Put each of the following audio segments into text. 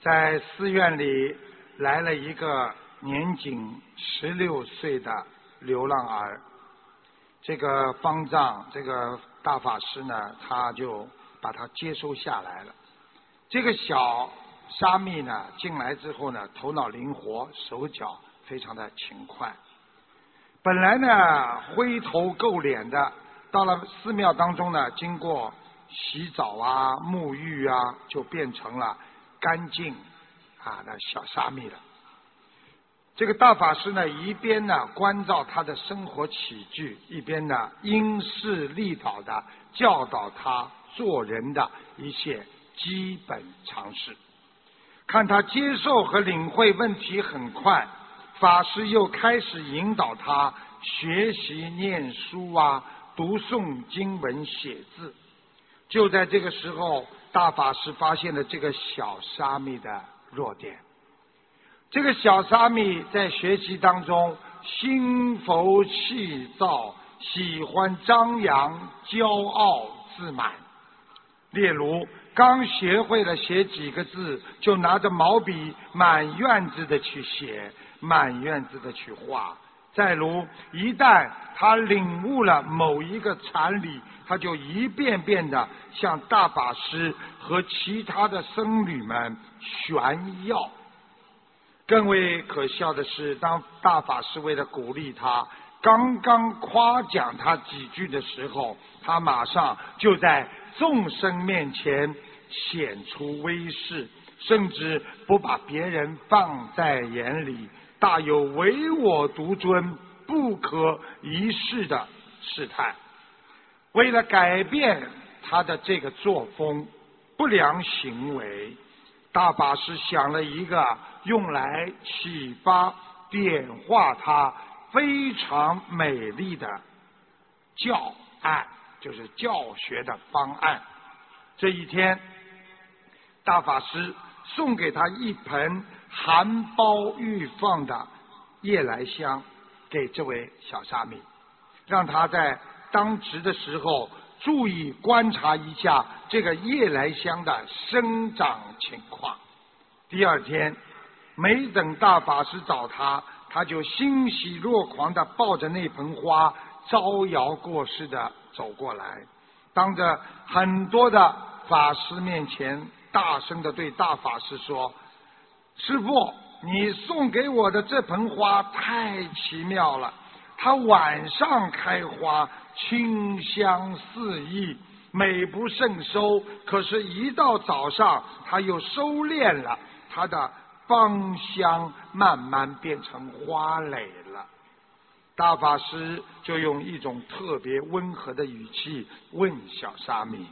在寺院里来了一个年仅16岁的流浪儿。这个方丈，这个大法师呢，他就把他接收下来了。这个小沙弥呢，进来之后呢，头脑灵活，手脚非常的勤快。本来呢，灰头垢脸的，到了寺庙当中呢，经过洗澡啊、沐浴啊，就变成了干净的小沙弥了。这个大法师呢，一边呢关照他的生活起居，一边呢因势利导的教导他做人的一些基本常识。看他接受和领会问题很快，法师又开始引导他学习念书啊，读诵经文写字。就在这个时候，大法师发现了这个小沙弥的弱点。这个小沙弥在学习当中心浮气躁，喜欢张扬、骄傲自满。例如刚学会了写几个字，就拿着毛笔满院子的去写，满院子的去画。再如一旦他领悟了某一个禅理，他就一遍遍的向大法师和其他的僧侣们炫耀。更为可笑的是，当大法师为了鼓励他，刚刚夸奖他几句的时候，他马上就在众生面前显出威势，甚至不把别人放在眼里，大有唯我独尊、不可一世的事态。为了改变他的这个作风、不良行为，大法师想了一个用来启发、点化他非常美丽的教案，就是教学的方案。这一天，大法师送给他一盆含苞欲放的夜来香给这位小沙弥，让他在当值的时候注意观察一下这个夜来香的生长情况。第二天，没等大法师找他，他就欣喜若狂地抱着那盆花招摇过市地走过来，当着很多的法师面前大声地对大法师说：师父，你送给我的这盆花太奇妙了，它晚上开花，清香四溢，美不胜收，可是一到早上它又收敛了，它的芳香慢慢变成花蕾了。大法师就用一种特别温和的语气问小沙弥：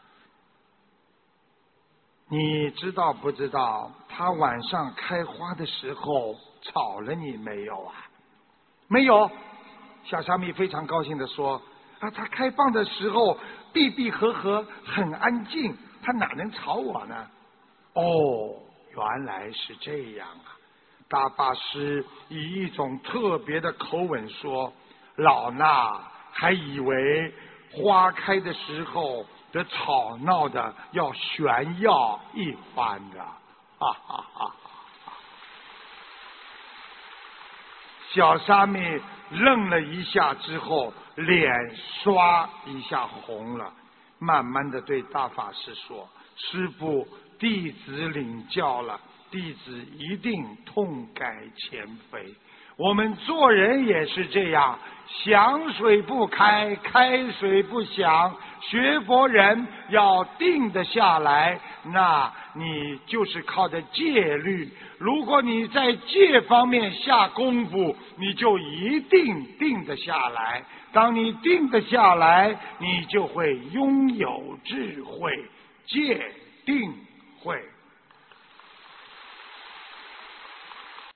你知道不知道它晚上开花的时候吵了你没有啊？没有。小沙弥非常高兴地说：它开放的时候闭闭合合，很安静，它哪能吵我呢？哦，原来是这样啊！大法师以一种特别的口吻说：老衲还以为花开的时候的吵闹的要炫耀一番的，哈哈哈！小沙弥愣了一下之后，脸刷一下红了，慢慢的对大法师说：师父，弟子领教了，弟子一定痛改前非。我们做人也是这样，想水不开，开水不响。学佛人要定得下来，那你就是靠着戒律。如果你在戒方面下功夫，你就一定定得下来。当你定得下来，你就会拥有智慧，戒定慧。